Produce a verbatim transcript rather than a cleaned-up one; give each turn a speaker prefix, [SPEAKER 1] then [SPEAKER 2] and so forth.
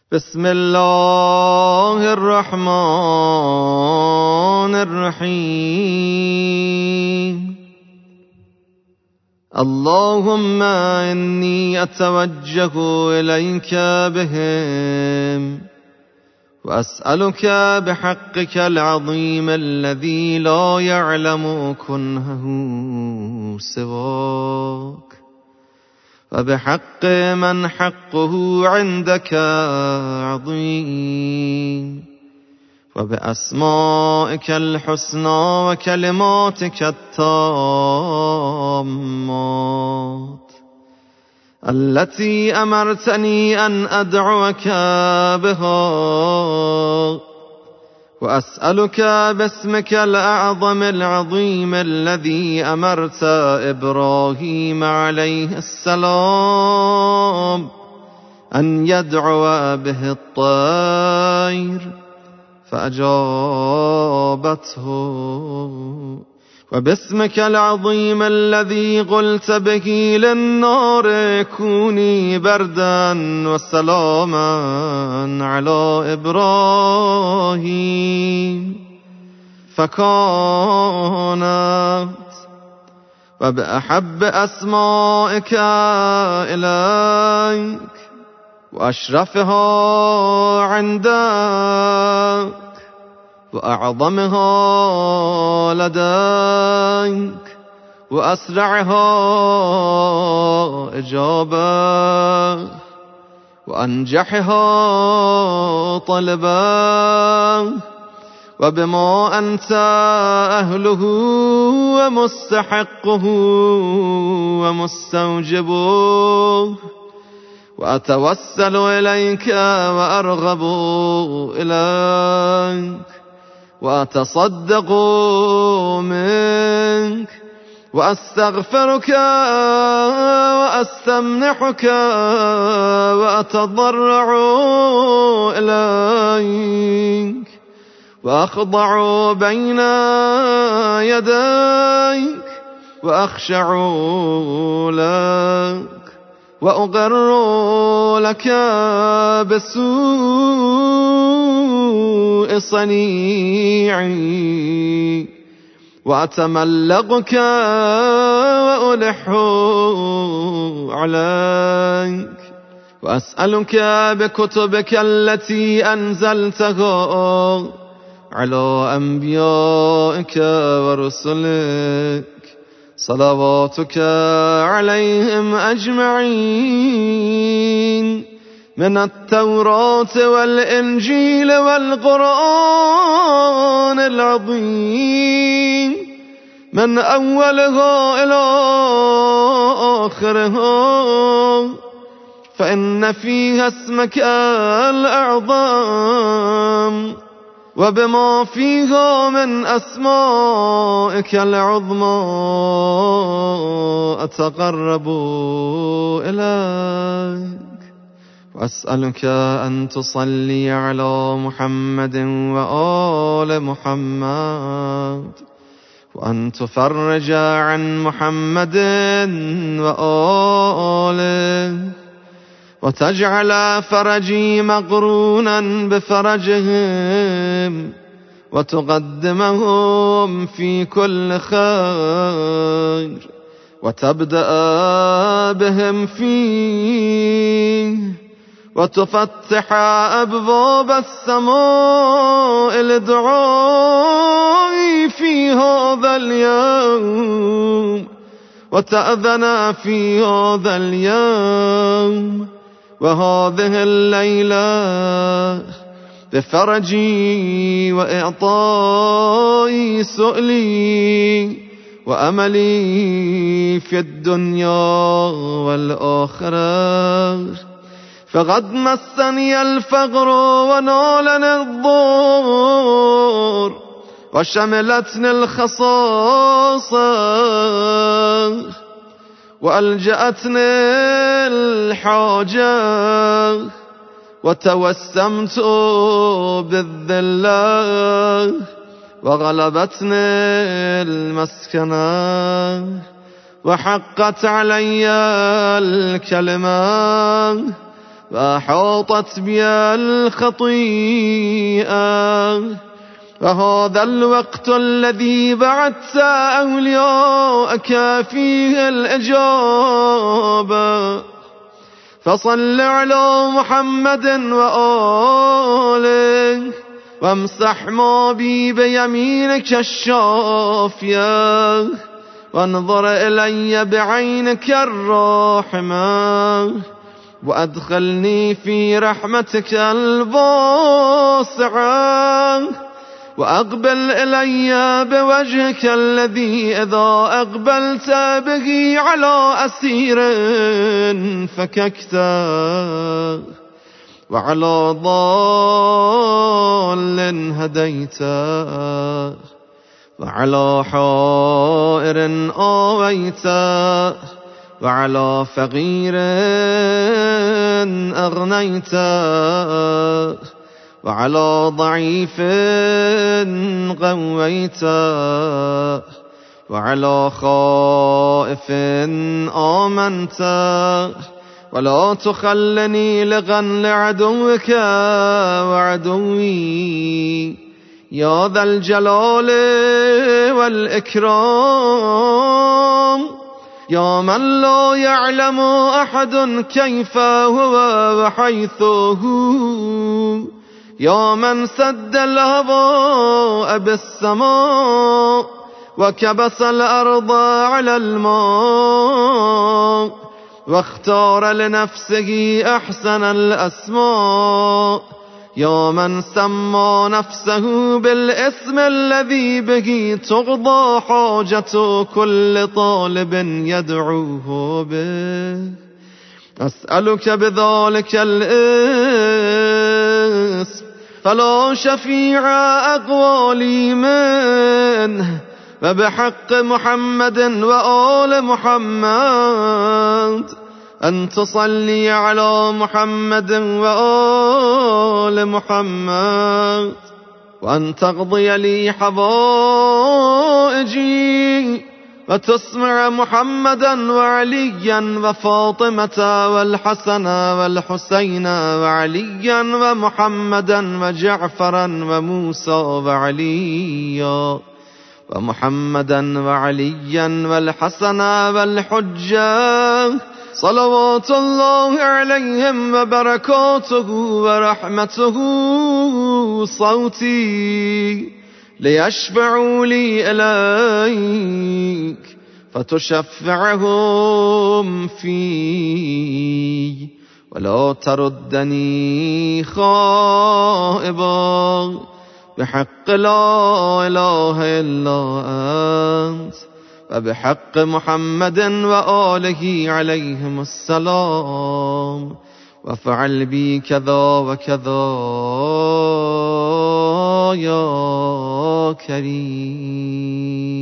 [SPEAKER 1] بسم الله الرحمن الرحيم. اللهم إني أتوجه إليك بهم وأسألك بحقك العظيم الذي لا يعلم كنهه سواك، وبحق من حقه عندك عظيم، وبأسمائك الحسنى وكلماتك التامات التي أمرتني أن أدعوك بها، وأسألك باسمك الأعظم العظيم الذي أمرت إبراهيم عليه السلام أن يدعو به الطير فأجابته، وباسمك العظيم الذي قلت به للنار كوني بردا وسلاما على إبراهيم فكانت، وبأحب أسمائك إليك وأشرفها عندك وأعظمها لديك وأسرعها إجابة وأنجحها طلبا، وبما أنت أهله ومستحقه ومستوجبه، وأتوسل إليك وأرغب إليك وأتصدق منك وأستغفرك وأستمنحك وأتضرع إليك وأخضع بين يديك وأخشع لك وأقر لك بسوء صنيعي وأتملقك وألح عليك، وأسألك بكتبك التي أنزلتها على أنبيائك ورسلك صلواتك عليهم أجمعين، من التوراة والإنجيل والقرآن العظيم، من أولها إلى آخرها، فإن فيها اسمك الأعظم، وبما فيها من أسمائك العظمى أتقرب إليك، وأسألك أن تصلي على محمد وآل محمد، وأن تفرج عن محمد وآله، وتجعل فرجي مقرونا بفرجهم، وتقدمهم في كل خير، وتبدأ بهم فيه، وتفتح أبواب السماء لدعائي في هذا اليوم، وتأذن في هذا اليوم وهذه الليلة بفرجي وإعطائي سؤلي وأملي في الدنيا والآخرة، فقد مسني الفقر ونالني الضر وشملتني الخصاصة وألجأتني الحاجة، وتوسمت بالذلة وغلبتني المسكنة، وحقت علي الكلمة وأحاطت بي الخطيئة. وهذا الوقت الذي بعثت أولياءك فيه الإجابة، فصل على محمد وآله وامسح ما بي بيمينك الشافية، وانظر إلي بعينك الراحمة، وأدخلني في رحمتك الواسعة، وأقبل إلي بوجهك الذي إذا أقبلت به على أسير فككته، وعلى ضال هديته، وعلى حائر آويته، وعلى فقير أغنيته، وعلى ضعيف قويته، وعلى خائف آمنته، ولا تخلني لغا لعدوك وعدوي يا ذا الجلال والإكرام، يا من لا يعلم أحد كيف هو وحيث هو، يا من سد الهواء بالسماء وكبس الأرض على الماء، واختار لنفسه أحسن الأسماء، يا من سمى نفسه بالاسم الذي به تقضى حاجة كل طالب يدعوه به. أسألك بذلك الاسم فلا شفيع أقوالي منه، وبحق محمد وآل محمد أن تصلي على محمد وآل محمد، وأن تقضي لي حوائجي، وتسمع محمدا وعليا وفاطمة والحسن والحسين وعليا ومحمدا وجعفرا وموسى وعليا ومحمدا وعليا والحسن والحجة صلوات الله عليهم وبركاته ورحمته صوتي، ليشفعوا لي إليك فتشفعهم في، ولا تردني خائبا، بحق لا إله إلا أنت، وبحق محمد وآله عليهم السلام، وفعل بي كذا وكذا يا كريم.